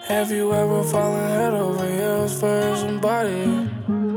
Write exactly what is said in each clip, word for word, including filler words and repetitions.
Have you ever fallen head over heels for somebody?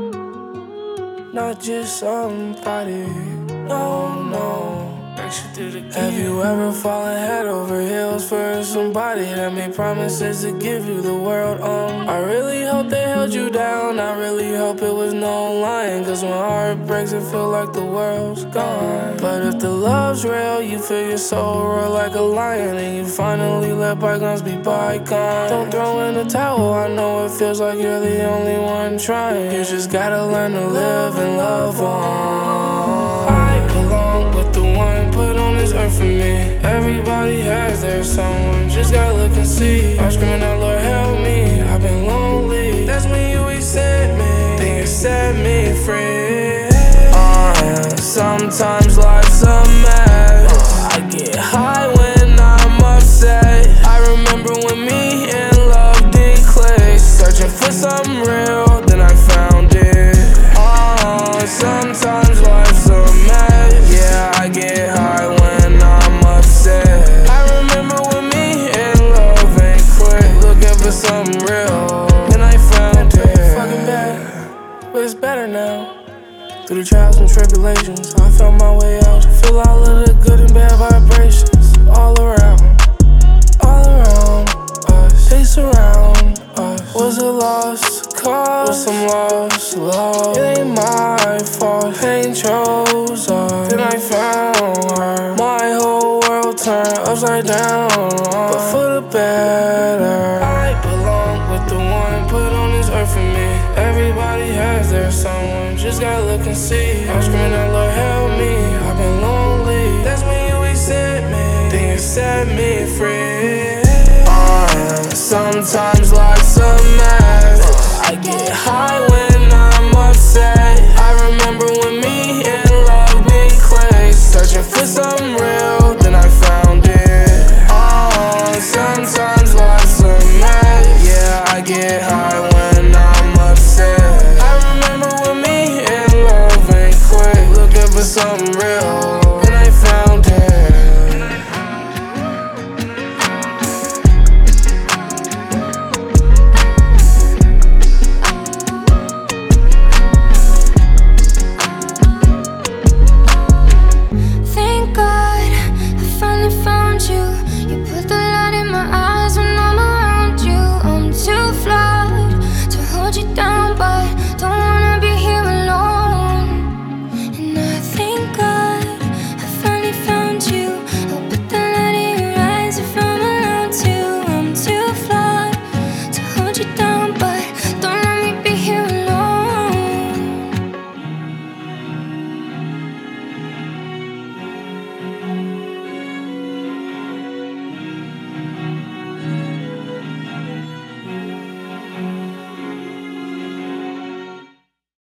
Not just somebody, no, no. Have you ever fallen head over heels for somebody that made promises to give you the world? Um, I really hope they held you down. I really hope it was no lying. Cause when heart breaks, it feel like the world's gone. But if the love's real, you feel your soul roar like a lion, and you finally let bygones be bygones. Don't throw in the towel, I know it feels like you're the only one trying. You just gotta learn to live and love on. I belong with the one put on this earth for me. Everybody has their someone, just gotta look and see. I'm screaming out, Lord help me, I've been lonely. That's when you accept me, then you set me free. uh, Sometimes life's a mess. I get high when I'm upset. I remember when me and love did click. Searching for something real, then I found it. uh, Sometimes life's a mess. Yeah, I get high when I'm upset. I remember when me and love ain't quit. Looking for something real, then I found it. Fucking bad, but it's better now. Through the trials and tribulations, I found my way out. Feel all of the good and bad vibrations all around, all around us. They surround us. Was a lost cause, was some lost love. It ain't my fault, pain chose us. Then I found her. My whole world turned upside down, but for the better. I belong with the one put on this earth for me. Everybody has their someone, just gotta look and see. I'm screaming out, Lord help me, I've been lonely. That's when you accept me, then you set me free. uh, Sometimes